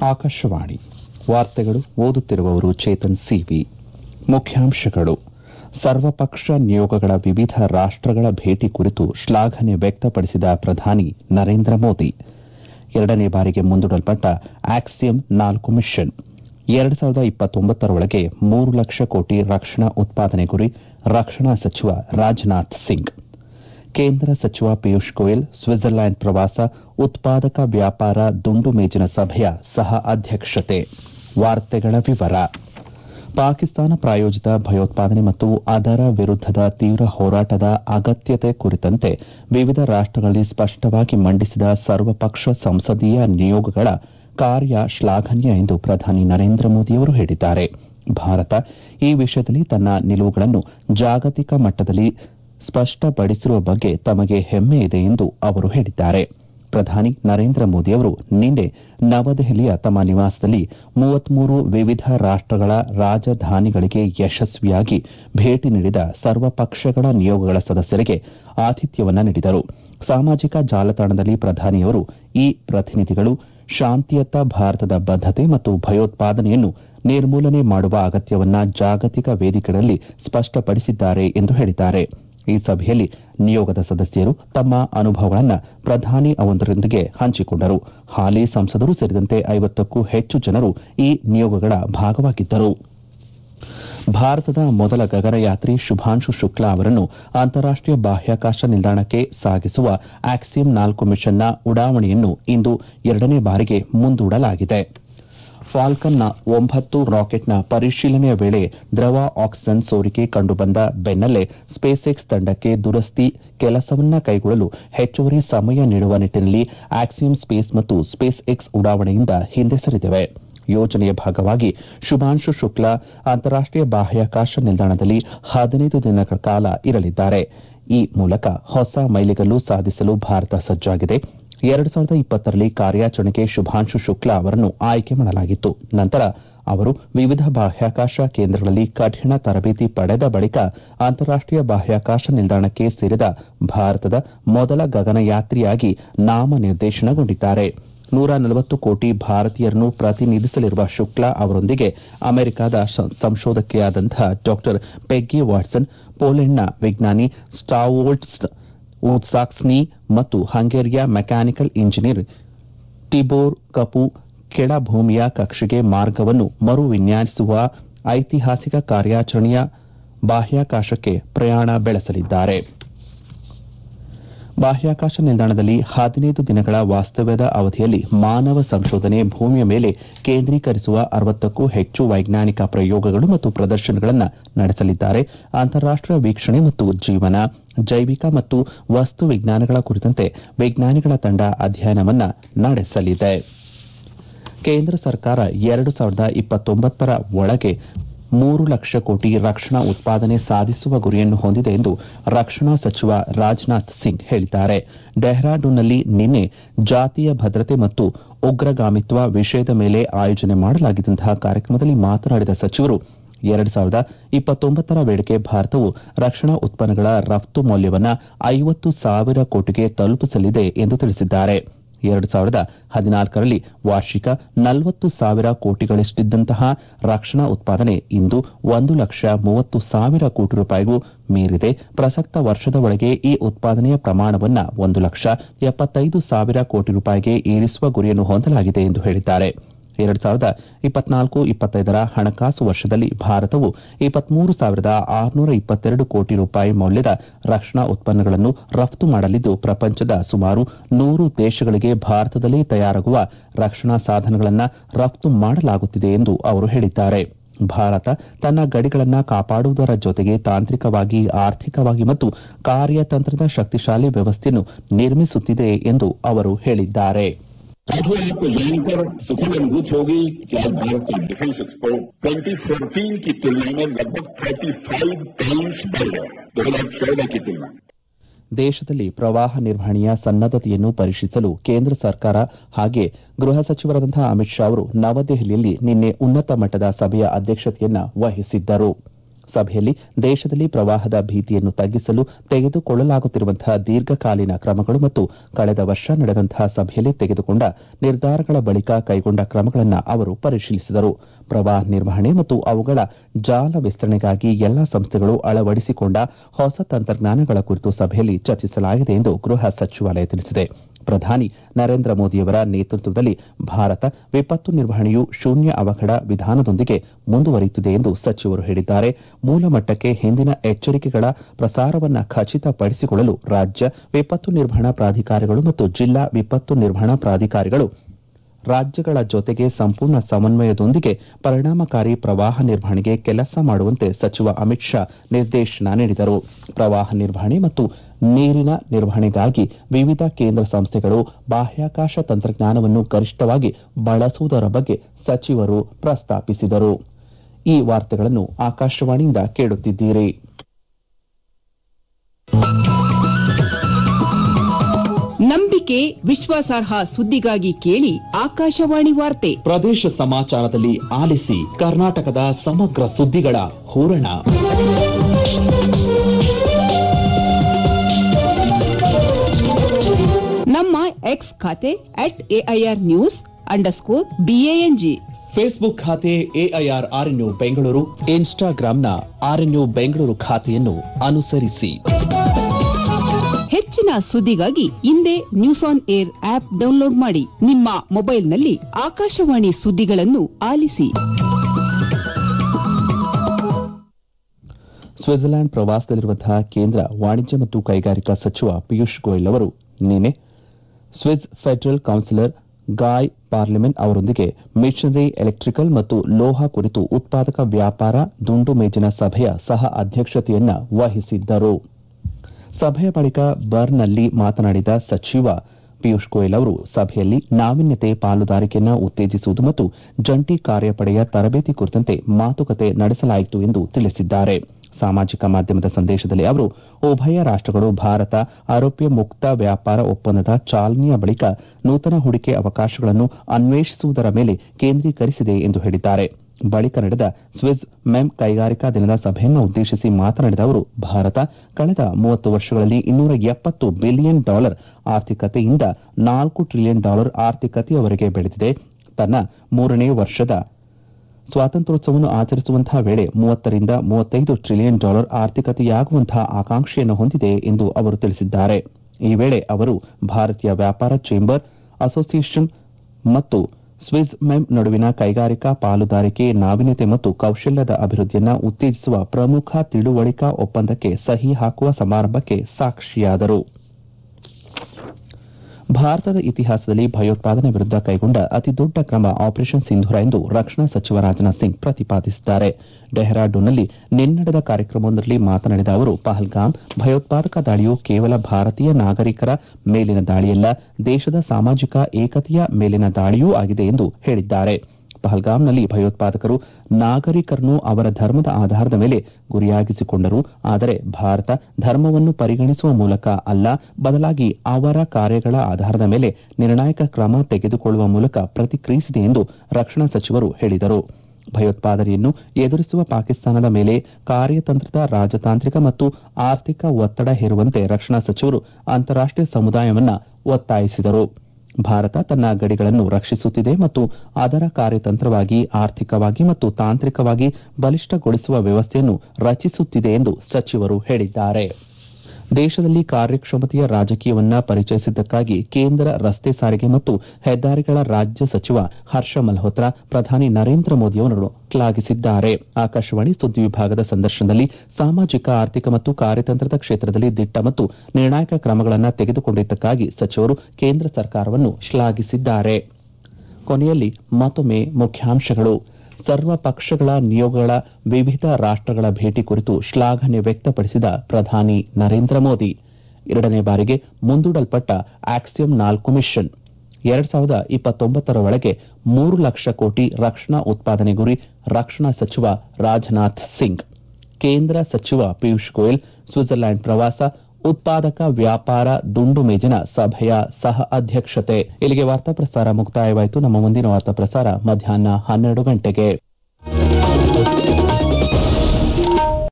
ಆಕಾಶವಾಣಿ ವಾರ್ತೆಗಳು ಓದುತ್ತಿರುವವರು ಚೇತನ್ ಸಿವಿ. ಮುಖ್ಯಾಂಶಗಳು: ಸರ್ವಪಕ್ಷ ನಿಯೋಗಗಳ ವಿವಿಧ ರಾಷ್ಟಗಳ ಭೇಟಿ ಕುರಿತು ಶ್ಲಾಘನೆ ವ್ಯಕ್ತಪಡಿಸಿದ ಪ್ರಧಾನಿ ನರೇಂದ್ರ ಮೋದಿ. 2ನೇ ಬಾರಿಗೆ ಮುಂದೂಡಲ್ಪಟ್ಟ ಆಕ್ಸಿಯಂ 4 ಮಿಷನ್ 2029 ರೊಳಗೆ 3 ಲಕ್ಷ ಕೋಟಿ ರಕ್ಷಣಾ ಉತ್ಪಾದನೆ ಗುರಿ. ರಕ್ಷಣಾ ಸಚಿವ ರಾಜನಾಥ್ ಸಿಂಗ್. ಕೇಂದ್ರ ಸಚಿವ ಪಿಯೂಷ್ ಗೋಯಲ್ ಸ್ವಿಟ್ಜರ್ಲೆಂಡ್ ಪ್ರವಾಸ. ಉತ್ಪಾದಕ ವ್ಯಾಪಾರ ದುಂಡು ಮೇಜಿನ ಸಭೆಯ ಸಹ ಅಧ್ಯಕ್ಷತೆ. ವಾರ್ತೆಗಳ ವಿವರ. ಪಾಕಿಸ್ತಾನ ಪ್ರಾಯೋಜಿತ ಭಯೋತ್ಪಾದನೆ ಮತ್ತು ಅದರ ವಿರುದ್ದದ ತೀವ್ರ ಹೋರಾಟದ ಅಗತ್ಯತೆ ಕುರಿತಂತೆ ವಿವಿಧ ರಾಷ್ಟಗಳಲ್ಲಿ ಸ್ಪಷ್ಟವಾಗಿ ಮಂಡಿಸಿದ ಸರ್ವಪಕ್ಷ ಸಂಸದೀಯ ನಿಯೋಗಗಳ ಕಾರ್ಯ ಶ್ಲಾಘನೀಯ ಎಂದು ಪ್ರಧಾನಿ ನರೇಂದ್ರ ಮೋದಿಯವರು ಹೇಳಿದ್ದಾರೆ. ಭಾರತ ಈ ವಿಷಯದಲ್ಲಿ ತನ್ನ ನಿಲುವುಗಳನ್ನು ಜಾಗತಿಕ ಮಟ್ಟದಲ್ಲಿ ಸ್ಪಷ್ಟಪಡಿಸಿರುವ ಬಗ್ಗೆ ತಮಗೆ ಹೆಮ್ಮೆ ಇದೆ ಎಂದು ಅವರು ಹೇಳಿದ್ದಾರೆ. ಪ್ರಧಾನಿ ನರೇಂದ್ರ ಮೋದಿಯವರು ನಿನ್ನೆ ನವದೆಹಲಿಯ ತಮ್ಮ ನಿವಾಸದಲ್ಲಿ 33 ವಿವಿಧ ರಾಷ್ಟಗಳ ರಾಜಧಾನಿಗಳಿಗೆ ಯಶಸ್ವಿಯಾಗಿ ಭೇಟಿ ನೀಡಿದ ಸರ್ವಪಕ್ಷಗಳ ನಿಯೋಗಗಳ ಸದಸ್ಯರಿಗೆ ಆತಿಥ್ಯವನ್ನ ನೀಡಿದರು. ಸಾಮಾಜಿಕ ಜಾಲತಾಣದಲ್ಲಿ ಪ್ರಧಾನಿಯವರು ಈ ಪ್ರತಿನಿಧಿಗಳು ಶಾಂತಿಯತ್ತ ಭಾರತದ ಬದ್ದತೆ ಮತ್ತು ಭಯೋತ್ಪಾದನೆಯನ್ನು ನಿರ್ಮೂಲನೆ ಮಾಡುವ ಅಗತ್ಯವನ್ನ ಜಾಗತಿಕ ವೇದಿಕೆಗಳಲ್ಲಿ ಸ್ಪಷ್ಟಪಡಿಸಿದ್ದಾರೆ ಎಂದು ಹೇಳಿದ್ದಾರೆ. ಈ ಸಭೆಯಲ್ಲಿ ನಿಯೋಗದ ಸದಸ್ಯರು ತಮ್ಮ ಅನುಭವಗಳನ್ನು ಪ್ರಧಾನಿ ಅವರೊಂದಿಗೆ ಹಂಚಿಕೊಂಡರು. ಹಾಲಿ ಸಂಸದರು ಸೇರಿದಂತೆ 50ಕ್ಕೂ ಹೆಚ್ಚು ಜನರು ಈ ನಿಯೋಗಗಳ ಭಾಗವಾಗಿದ್ದರು. ಭಾರತದ ಮೊದಲ ಗಗನಯಾತ್ರಿ ಶುಭಾಂಶು ಶುಕ್ಲಾ ಅವರನ್ನು ಅಂತಾರಾಷ್ಟೀಯ ಬಾಹ್ಯಾಕಾಶ ನಿಲ್ದಾಣಕ್ಕೆ ಸಾಗಿಸುವ ಆಕ್ಸಿಯಂ 4 ಮಿಷನ್ನ ಉಡಾವಣೆಯನ್ನು ಇಂದು 2ನೇ ಬಾರಿಗೆ ಮುಂದೂಡಲಾಗಿದೆ. ಫಾಲ್ಕನ್ 9 ರಾಕೆಟ್ನ ಪರಿಶೀಲನೆಯ ವೇಳೆ ದ್ರವ ಆಕ್ಸಿಜನ್ ಸೋರಿಕೆ ಕಂಡುಬಂದ ಬೆನ್ನಲ್ಲೇ ಸ್ಪೇಸ್ಎಕ್ಸ್ ತಂಡಕ್ಕೆ ದುರಸ್ತಿ ಕೆಲಸವನ್ನ ಕೈಗೊಳ್ಳಲು ಹೆಚ್ಚುವರಿ ಸಮಯ ನೀಡುವ ನಿಟ್ಟಿನಲ್ಲಿ ಆಕ್ಸಿಯಂ ಸ್ಪೇಸ್ ಮತ್ತು ಸ್ಪೇಸ್ಎಕ್ಸ್ ಉಡಾವಣೆಯಿಂದ ಹಿಂದೆ ಸರಿದಿವೆ. ಯೋಜನೆಯ ಭಾಗವಾಗಿ ಶುಭಾಂಶು ಶುಕ್ಲಾ ಅಂತಾರಾಷ್ಟೀಯ ಬಾಹ್ಯಾಕಾಶ ನಿಲ್ದಾಣದಲ್ಲಿ 15 ದಿನಗಳ ಕಾಲ ಇರಲಿದ್ದಾರೆ. ಈ ಮೂಲಕ ಹೊಸ ಮೈಲಿಗಲ್ಲು ಸಾಧಿಸಲು ಭಾರತ ಸಜ್ಜಾಗಿದೆ. 2020ರಲ್ಲಿ ಕಾರ್ಯಾಚರಣೆಗೆ ಶುಭಾಂಶು ಶುಕ್ಲಾ ಅವರನ್ನು ಆಯ್ಕೆ ಮಾಡಲಾಗಿತ್ತು. ನಂತರ ಅವರು ವಿವಿಧ ಬಾಹ್ಯಾಕಾಶ ಕೇಂದ್ರಗಳಲ್ಲಿ ಕಠಿಣ ತರಬೇತಿ ಪಡೆದ ಬಳಿಕ ಅಂತಾರಾಷ್ಟೀಯ ಬಾಹ್ಯಾಕಾಶ ನಿಲ್ದಾಣಕ್ಕೆ ಸೇರಿದ ಭಾರತದ ಮೊದಲ ಗಗನಯಾತ್ರಿಯಾಗಿ ನಾಮನಿರ್ದೇಶನಗೊಂಡಿದ್ದಾರೆ. 140 ಕೋಟಿ ಭಾರತೀಯರನ್ನು ಪ್ರತಿನಿಧಿಸಲಿರುವ ಶುಕ್ಲಾ ಅವರೊಂದಿಗೆ ಅಮೆರಿಕದ ಸಂಶೋಧಕಿಯಾದಂತಹ ಡಾ ಪೆಗ್ಗಿ ವಾಟ್ಸನ್, ಪೋಲೆಂಡ್ನ ವಿಜ್ಞಾನಿ ಸ್ಟಾವೋಲ್ಟ್ಸ್ ಸಾಕ್ಸ್ನಿ ಮತ್ತು ಹಂಗೇರಿಯ ಮೆಕ್ಯಾನಿಕಲ್ ಇಂಜಿನಿಯರ್ ಟಿಬೋರ್ ಕಪು ಕೆಳಭೂಮಿಯ ಕಕ್ಷೆಗೆ ಮಾರ್ಗವನ್ನು ಮರು ವಿನ್ಯಾಸಿಸುವ ಐತಿಹಾಸಿಕ ಕಾರ್ಯಾಚರಣೆಯ ಬಾಹ್ಯಾಕಾಶಕ್ಕೆ ಪ್ರಯಾಣ ಬೆಳೆಸಲಿದ್ದಾರೆ. ಬಾಹ್ಯಾಕಾಶ ನಿಲ್ದಾಣದಲ್ಲಿ 15 ದಿನಗಳ ವಾಸ್ತವ್ಯದ ಅವಧಿಯಲ್ಲಿ ಮಾನವ ಸಂಶೋಧನೆ, ಭೂಮಿಯ ಮೇಲೆ ಕೇಂದ್ರೀಕರಿಸುವ 60ಕ್ಕೂ ಹೆಚ್ಚು ವೈಜ್ಞಾನಿಕ ಪ್ರಯೋಗಗಳು ಮತ್ತು ಪ್ರದರ್ಶನಗಳನ್ನು ನಡೆಸಲಿದ್ದಾರೆ. ಅಂತಾರಾಷ್ಟೀಯ ವೀಕ್ಷಣೆ ಮತ್ತು ಜೀವನ, ಜೈವಿಕ ಮತ್ತು ವಸ್ತು ವಿಜ್ಞಾನಗಳ ಕುರಿತಂತೆ ವಿಜ್ಞಾನಿಗಳ ತಂಡ ಅಧ್ಯಯನವನ್ನು ನಡೆಸಲಿದೆ. ಕೇಂದ್ರ ಸರ್ಕಾರ 2029ರ ಒಳಗೆ 3 ಲಕ್ಷ ಕೋಟಿ ರಕ್ಷಣಾ ಉತ್ಪಾದನೆ ಸಾಧಿಸುವ ಗುರಿಯನ್ನು ಹೊಂದಿದೆ ಎಂದು ರಕ್ಷಣಾ ಸಚಿವ ರಾಜನಾಥ್ ಸಿಂಗ್ ಹೇಳಿದ್ದಾರೆ. ಡೆಹ್ರಾಡೂನ್ನಲ್ಲಿ ನಿನ್ನೆ ಜಾತೀಯ ಭದ್ರತೆ ಮತ್ತು ಉಗ್ರಗಾಮಿತ್ವ ವಿಷಯದ ಮೇಲೆ ಆಯೋಜನೆ ಮಾಡಲಾಗಿದ್ದಂತಹ ಕಾರ್ಯಕ್ರಮದಲ್ಲಿ ಮಾತನಾಡಿದ ಸಚಿವರು 2029ರ ವೇಳೆಗೆ ಭಾರತವು ರಕ್ಷಣಾ ಉತ್ಪನ್ನಗಳ ರಫ್ತು ಮೌಲ್ಯವನ್ನು 50,000 ಕೋಟಿಗೆ ತಲುಪಿಸಲಿದೆ ಎಂದು ತಿಳಿಸಿದ್ದಾರೆ. 2014ರಲ್ಲಿ ವಾರ್ಷಿಕ 40,000 ಕೋಟಿಗಳಷ್ಟಿದ್ದಂತಹ ರಕ್ಷಣಾ ಉತ್ಪಾದನೆ ಇಂದು 1,30,000 ಕೋಟಿ ರೂಪಾಯಿಗೂ ಮೀರಿದೆ. ಪ್ರಸಕ್ತ ವರ್ಷದ ಒಳಗೆ ಈ ಉತ್ಪಾದನೆಯ ಪ್ರಮಾಣವನ್ನು 1,75,000 ಕೋಟಿ ರೂಪಾಯಿಗೆ ಏರಿಸುವ ಗುರಿಯನ್ನು ಹೊಂದಲಾಗಿದೆ ಎಂದು ಹೇಳಿದ್ದಾರೆ. 2024-25ರ ಹಣಕಾಸು ವರ್ಷದಲ್ಲಿ ಭಾರತವು 23,622 ಕೋಟಿ ರೂಪಾಯಿ ಮೌಲ್ಯದ ರಕ್ಷಣಾ ಉತ್ಪನ್ನಗಳನ್ನು ರಫ್ತು ಮಾಡಲಿದ್ದು, ಪ್ರಪಂಚದ ಸುಮಾರು 100 ದೇಶಗಳಿಗೆ ಭಾರತದಲ್ಲಿ ತಯಾರಾಗುವ ರಕ್ಷಣಾ ಸಾಧನಗಳನ್ನು ರಫ್ತು ಮಾಡಲಾಗುತ್ತಿದೆ ಎಂದು ಅವರು ಹೇಳಿದ್ದಾರೆ. ಭಾರತ ತನ್ನ ಗಡಿಗಳನ್ನು ಕಾಪಾಡುವುದರ ಜೊತೆಗೆ ತಾಂತ್ರಿಕವಾಗಿ, ಆರ್ಥಿಕವಾಗಿ ಮತ್ತು ಕಾರ್ಯತಂತ್ರದ ಶಕ್ತಿಶಾಲಿ ವ್ಯವಸ್ಥೆಯನ್ನು ನಿರ್ಮಿಸುತ್ತಿದೆ ಎಂದು ಅವರು ಹೇಳಿದ್ದಾರೆ. साथियों, आपको जानकर सुखद अनुभूति होगी कि आज भारत का डिफेंस एक्सपोर्ट 2014 की तुलना में लगभग 35 टाइम्स बढ़ गया है 2014 की तुलना में. ದೇಶದಲ್ಲಿ ಪ್ರವಾಹ ನಿರ್ವಹಣೆಯ ಸನ್ನದ್ದತೆಯನ್ನು ಪರೀಕ್ಷಿಸಲು ಕೇಂದ್ರ ಸರ್ಕಾರ ಹಾಗೆ ಗೃಹ ಸಚಿವರಾದಂತಹ ಅಮಿತ್ ಶಾ ಅವರು ನವದೆಹಲಿಯಲ್ಲಿ ನಿನ್ನೆ ಉನ್ನತ ಮಟ್ಟದ ಸಭೆಯ ಅಧ್ಯಕ್ಷತೆಯನ್ನು ವಹಿಸಿದ್ದರು. ಸಭೆಯಲ್ಲಿ ದೇಶದಲ್ಲಿ ಪ್ರವಾಹದ ಭೀತಿಯನ್ನು ತಗ್ಗಿಸಲು ತೆಗೆದುಕೊಳ್ಳಲಾಗುತ್ತಿರುವಂತಹ ದೀರ್ಘಕಾಲೀನ ಕ್ರಮಗಳು ಮತ್ತು ಕಳೆದ ವರ್ಷ ನಡೆದಂತಹ ಸಭೆಯಲ್ಲಿ ತೆಗೆದುಕೊಂಡ ನಿರ್ಧಾರಗಳ ಬಳಿಕ ಕೈಗೊಂಡ ಕ್ರಮಗಳನ್ನು ಅವರು ಪರಿಶೀಲಿಸಿದರು. ಪ್ರವಾಹ ನಿರ್ವಹಣೆ ಮತ್ತು ಅವುಗಳ ಜಾಲ ವಿಸ್ತರಣೆಗಾಗಿ ಎಲ್ಲಾ ಸಂಸ್ಥೆಗಳು ಅಳವಡಿಸಿಕೊಂಡ ಹೊಸ ತಂತ್ರಜ್ಞಾನಗಳ ಕುರಿತು ಸಭೆಯಲ್ಲಿ ಚರ್ಚಿಸಲಾಗಿದೆ ಎಂದು ಗೃಹ ಸಚಿವಾಲಯ ತಿಳಿಸಿದೆ. ಪ್ರಧಾನಿ ನರೇಂದ್ರ ಮೋದಿಯವರ ನೇತೃತ್ವದಲ್ಲಿ ಭಾರತ ವಿಪತ್ತು ನಿರ್ವಹಣೆಯು ಶೂನ್ಯ ಅವಘಡ ವಿಧಾನದೊಂದಿಗೆ ಮುಂದುವರಿಯುತ್ತಿದೆ ಎಂದು ಸಚಿವರು ಹೇಳಿದ್ದಾರೆ. ಮೂಲಮಟ್ಟಕ್ಕೆ ಹಿಂದಿನ ಎಚ್ಚರಿಕೆಗಳ ಪ್ರಸಾರವನ್ನು ಖಚಿತಪಡಿಸಿಕೊಳ್ಳಲು ರಾಜ್ಯ ವಿಪತ್ತು ನಿರ್ವಹಣಾ ಪ್ರಾಧಿಕಾರಗಳು ಮತ್ತು ಜಿಲ್ಲಾ ವಿಪತ್ತು ನಿರ್ವಹಣಾ ಪ್ರಾಧಿಕಾರಿಗಳು ರಾಜ್ಯಗಳ ಜೊತೆಗೆ ಸಂಪೂರ್ಣ ಸಮನ್ವಯದೊಂದಿಗೆ ಪರಿಣಾಮಕಾರಿ ಪ್ರವಾಹ ನಿರ್ವಹಣೆಗೆ ಕೆಲಸ ಮಾಡುವಂತೆ ಸಚಿವ ಅಮಿತ್ ಶಾ ನಿರ್ದೇಶನ ನೀಡಿದರು. ಪ್ರವಾಹ ನಿರ್ವಹಣೆ ಮತ್ತು ನೀರಿನ ನಿರ್ವಹಣೆಗಾಗಿ ವಿವಿಧ ಕೇಂದ್ರ ಸಂಸ್ಥೆಗಳು ಬಾಹ್ಯಾಕಾಶ ತಂತ್ರಜ್ಞಾನವನ್ನು ಗರಿಷ್ಠವಾಗಿ ಬಳಸುವುದರ ಬಗ್ಗೆ ಸಚಿವರು ಪ್ರಸ್ತಾಪಿಸಿದರು. ಈ ವಾರ್ತೆಗಳನ್ನು ಆಕಾಶವಾಣಿಯಿಂದ ಕೇಳುತ್ತಿದ್ದೀರಿ. ನಂಬಿಕೆ ವಿಶ್ವಾಸಾರ್ಹ ಸುದ್ದಿಗಾಗಿ ಕೇಳಿ ಆಕಾಶವಾಣಿ ವಾರ್ತೆ. ಪ್ರದೇಶ ಸಮಾಚಾರದಲ್ಲಿ ಆಲಿಸಿ ಕರ್ನಾಟಕದ ಸಮಗ್ರ ಸುದ್ದಿಗಳ ಹೂರಣ. ನಮ್ಮ ಎಕ್ಸ್ ಖಾತೆ @AIR News_BANG, ಫೇಸ್ಬುಕ್ ಖಾತೆ AIR RNU ಬೆಂಗಳೂರು, ಇನ್ಸ್ಟಾಗ್ರಾಂನ RNU ಬೆಂಗಳೂರು ಖಾತೆಯನ್ನು ಅನುಸರಿಸಿ. ಹೆಚ್ಚಿನ ಸುದ್ದಿಗಾಗಿ ಇಂದೇ news on air app download ಮಾಡಿ. ನಿಮ್ಮ ಮೊಬೈಲ್ನಲ್ಲಿ ಆಕಾಶವಾಣಿ ಸುದ್ದಿಗಳನ್ನು ಆಲಿಸಿ. ಸ್ವಿಟ್ಜರ್ಲೆಂಡ್ ಪ್ರವಾಸದಲ್ಲಿರುವಂತಹ ಕೇಂದ್ರ ವಾಣಿಜ್ಯ ಮತ್ತು ಕೈಗಾರಿಕಾ ಸಚಿವ ಪಿಯೂಷ್ ಗೋಯಲ್ ಅವರು ನಿನ್ನೆ Swiss federal councillor Guy Parmelin ಅವರೊಂದಿಗೆ ಮಿಷನರಿ ಎಲೆಕ್ಟ್ರಿಕಲ್ ಮತ್ತು ಲೋಹ ಕುರಿತು ಉತ್ಪಾದಕ ವ್ಯಾಪಾರ ದುಂಡು ಮೇಜಿನ ಸಭೆಯ ಸಹ ಅಧ್ಯಕ್ಷತೆಯನ್ನು ವಹಿಸಿದ್ದರು. ಸಭೆಯ ಬಳಿಕ ಬರ್ನ್ನಲ್ಲಿ ಮಾತನಾಡಿದ ಸಚಿವ ಪಿಯೂಷ್ ಗೋಯಲ್ ಅವರು ಸಭೆಯಲ್ಲಿ ನಾವೀನ್ಯತೆ, ಪಾಲುದಾರಿಕೆಯನ್ನು ಉತ್ತೇಜಿಸುವುದು ಮತ್ತು ಜಂಟಿ ಕಾರ್ಯಪಡೆಯ ತರಬೇತಿ ಕುರಿತಂತೆ ಮಾತುಕತೆ ನಡೆಸಲಾಯಿತು ಎಂದು ತಿಳಿಸಿದ್ದಾರೆ. ಸಾಮಾಜಿಕ ಮಾಧ್ಯಮದ ಸಂದೇಶದಲ್ಲಿ ಅವರು ಉಭಯ ರಾಷ್ಟಗಳು ಭಾರತ ಐರೋಪ್ಯ ಮುಕ್ತ ವ್ಯಾಪಾರ ಒಪ್ಪಂದದ ಚಾಲನೆಯ ಬಳಿಕ ನೂತನ ಹೂಡಿಕೆ ಅವಕಾಶಗಳನ್ನು ಅನ್ವೇಷಿಸುವುದರ ಮೇಲೆ ಕೇಂದ್ರೀಕರಿಸಿದೆ ಎಂದು ಹೇಳಿದ್ದಾರೆ. ಬಳಿಕ ನಡೆದ ಸ್ವಿಸ್ ಮೆಮ್ ಕೈಗಾರಿಕಾ ದಿನದ ಸಭೆಯನ್ನು ಉದ್ದೇಶಿಸಿ ಮಾತನಾಡಿದ ಅವರು ಭಾರತ ಕಳೆದ 30 ವರ್ಷಗಳಲ್ಲಿ $270 ಬಿಲಿಯನ್ ಆರ್ಥಿಕತೆಯಿಂದ $4 ಟ್ರಿಲಿಯನ್ ಆರ್ಥಿಕತೆಯವರೆಗೆ ಬೆಳೆದಿದೆ. ತನ್ನ 3ನೇ ವರ್ಷದ ಸ್ವಾತಂತ್ರ್ಯೋತ್ಸವವನ್ನು ಆಚರಿಸುವಂತಹ ವೇಳೆ $30 ರಿಂದ $35 ಟ್ರಿಲಿಯನ್ ಆರ್ಥಿಕತೆಯಾಗುವಂತಹ ಆಕಾಂಕ್ಷೆಯನ್ನು ಹೊಂದಿದೆ ಎಂದು ಅವರು ತಿಳಿಸಿದ್ದಾರೆ. ಈ ವೇಳೆ ಅವರು ಭಾರತೀಯ ವ್ಯಾಪಾರ ಚೇಂಬರ್ ಅಸೋಸಿಯೇಷನ್ ಮತ್ತು ಸ್ವಿಸ್ ಮೆಮ್ ನಡುವಿನ ಕೈಗಾರಿಕಾ ಪಾಲುದಾರಿಕೆ, ನಾವೀನ್ಯತೆ ಮತ್ತು ಕೌಶಲ್ಯದ ಅಭಿವೃದ್ಧಿಯನ್ನು ಉತ್ತೇಜಿಸುವ ಪ್ರಮುಖ ತಿಳುವಳಿಕಾ ಒಪ್ಪಂದಕ್ಕೆ ಸಹಿ ಹಾಕುವ ಸಮಾರಂಭಕ್ಕೆ ಸಾಕ್ಷಿಯಾದರು. ಭಾರತದ ಇತಿಹಾಸದಲ್ಲಿ ಭಯೋತ್ಪಾದನೆ ವಿರುದ್ಧ ಕೈಗೊಂಡ ಅತಿದೊಡ್ಡ ಕ್ರಮ ಆಪರೇಷನ್ ಸಿಂಧೂರ ಎಂದು ರಕ್ಷಣಾ ಸಚಿವ ರಾಜನಾಥ್ ಸಿಂಗ್ ಪ್ರತಿಪಾದಿಸಿದ್ದಾರೆ. ಡೆಹ್ರಾಡೂನ್ನಲ್ಲಿ ನಿನ್ನೆ ನಡೆದ ಕಾರ್ಯಕ್ರಮವೊಂದರಲ್ಲಿ ಮಾತನಾಡಿದ ಅವರು ಪಹಲ್ಗಾಮ್ ಭಯೋತ್ಪಾದಕ ದಾಳಿಯು ಕೇವಲ ಭಾರತೀಯ ನಾಗರಿಕರ ಮೇಲಿನ ದಾಳಿಯಲ್ಲ, ದೇಶದ ಸಾಮಾಜಿಕ ಏಕತೆಯ ಮೇಲಿನ ದಾಳಿಯೂ ಆಗಿದೆ ಎಂದು ಹೇಳಿದ್ದಾರೆ. ಪಹಲ್ಗಾಮ್ನಲ್ಲಿ ಭಯೋತ್ಪಾದಕರು ನಾಗರಿಕರನ್ನು ಅವರ ಧರ್ಮದ ಆಧಾರದ ಮೇಲೆ ಗುರಿಯಾಗಿಸಿಕೊಂಡರು. ಆದರೆ ಭಾರತ ಧರ್ಮವನ್ನು ಪರಿಗಣಿಸುವ ಮೂಲಕ ಅಲ್ಲ, ಬದಲಾಗಿ ಅವರ ಕಾರ್ಯಗಳ ಆಧಾರದ ಮೇಲೆ ನಿರ್ಣಾಯಕ ಕ್ರಮ ತೆಗೆದುಕೊಳ್ಳುವ ಮೂಲಕ ಪ್ರತಿಕ್ರಿಯಿಸಿದೆ ಎಂದು ರಕ್ಷಣಾ ಸಚಿವರು ಹೇಳಿದರು. ಭಯೋತ್ಪಾದನೆಯನ್ನು ಎದುರಿಸುವ ಪಾಕಿಸ್ತಾನದ ಮೇಲೆ ಕಾರ್ಯತಂತ್ರದ, ರಾಜತಾಂತ್ರಿಕ ಮತ್ತು ಆರ್ಥಿಕ ಒತ್ತಡ ಹೇರುವಂತೆ ರಕ್ಷಣಾ ಸಚಿವರು ಅಂತಾರಾಷ್ಟೀಯ ಸಮುದಾಯವನ್ನು ಒತ್ತಾಯಿಸಿದರು. ಭಾರತ ತನ್ನ ಗಡಿಗಳನ್ನು ರಕ್ಷಿಸುತ್ತಿದೆ ಮತ್ತು ಅದರ ಕಾರ್ಯತಂತ್ರವಾಗಿ, ಆರ್ಥಿಕವಾಗಿ ಮತ್ತು ತಾಂತ್ರಿಕವಾಗಿ ಬಲಿಷ್ಠಗೊಳಿಸುವ ವ್ಯವಸ್ಥೆಯನ್ನು ರಚಿಸುತ್ತಿದೆ ಎಂದು ಸಚಿವರು ಹೇಳಿದ್ದಾರೆ. ದೇಶದಲ್ಲಿ ಕಾರ್ಯಕ್ಷಮತೆಯ ರಾಜಕೀಯವನ್ನ ಪರಿಚಯಿಸಿದ್ದಕ್ಕಾಗಿ ಕೇಂದ್ರ ರಸ್ತೆ ಸಾರಿಗೆ ಮತ್ತು ಹೆದ್ದಾರಿಗಳ ರಾಜ್ಯ ಸಚಿವ ಹರ್ಷ ಮಲ್ಹೋತ್ರಾ ಪ್ರಧಾನಿ ನರೇಂದ್ರ ಮೋದಿ ಅವರನ್ನು ಶ್ಲಾಘಿಸಿದ್ದಾರೆ. ಆಕಾಶವಾಣಿ ಸುದ್ದಿ ವಿಭಾಗದ ಸಂದರ್ಶನದಲ್ಲಿ ಸಾಮಾಜಿಕ, ಆರ್ಥಿಕ ಮತ್ತು ಕಾರ್ಯತಂತ್ರದ ಕ್ಷೇತ್ರದಲ್ಲಿ ದಿಟ್ಟ ಮತ್ತು ನಿರ್ಣಾಯಕ ಕ್ರಮಗಳನ್ನು ತೆಗೆದುಕೊಂಡಿದ್ದಕ್ಕಾಗಿ ಸಚಿವರು ಕೇಂದ್ರ ಸರ್ಕಾರವನ್ನು ಶ್ಲಾಘಿಸಿದ್ದಾರೆ. ಕೊನೆಯಲ್ಲಿ ಮತ್ತೊಮ್ಮೆ ಮುಖ್ಯಾಂಶಗಳು. ಸರ್ವಪಕ್ಷಗಳ ನಿಯೋಗಗಳ ವಿವಿಧ ರಾಷ್ಟಗಳ ಭೇಟಿ ಕುರಿತು ಶ್ಲಾಘನೆ ವ್ಯಕ್ತಪಡಿಸಿದ ಪ್ರಧಾನಿ ನರೇಂದ್ರ ಮೋದಿ. 2ನೇ ಬಾರಿಗೆ ಮುಂದೂಡಲ್ಪಟ್ಟ ಆಕ್ಸಿಯಂ 4 ಮಿಷನ್ 2029 ಒಳಗೆ 3 ಲಕ್ಷ ಕೋಟಿ ರಕ್ಷಣಾ ಉತ್ಪಾದನೆ ಗುರಿ ರಕ್ಷಣಾ ಸಚಿವ ರಾಜನಾಥ್ ಸಿಂಗ್. ಕೇಂದ್ರ ಸಚಿವ ಪಿಯೂಷ್ ಗೋಯಲ್ ಸ್ವಿಟ್ಜರ್ಲೆಂಡ್ ಪ್ರವಾಸ, ಉತ್ಪಾದಕ ವ್ಯಾಪಾರ ದುಂಡು ಮೇಜಿನ ಸಭೆಯ ಸಹ ಅಧ್ಯಕ್ಷತೆ. ಇಲ್ಲಿಗೆ ವಾರ್ತಾ ಪ್ರಸಾರ ಮುಕ್ತಾಯವಾಯಿತು. ನಮ್ಮ ಮುಂದಿನ ವಾರ್ತಾ ಪ್ರಸಾರ ಮಧ್ಯಾಹ್ನ 12 ಗಂಟೆಗೆ.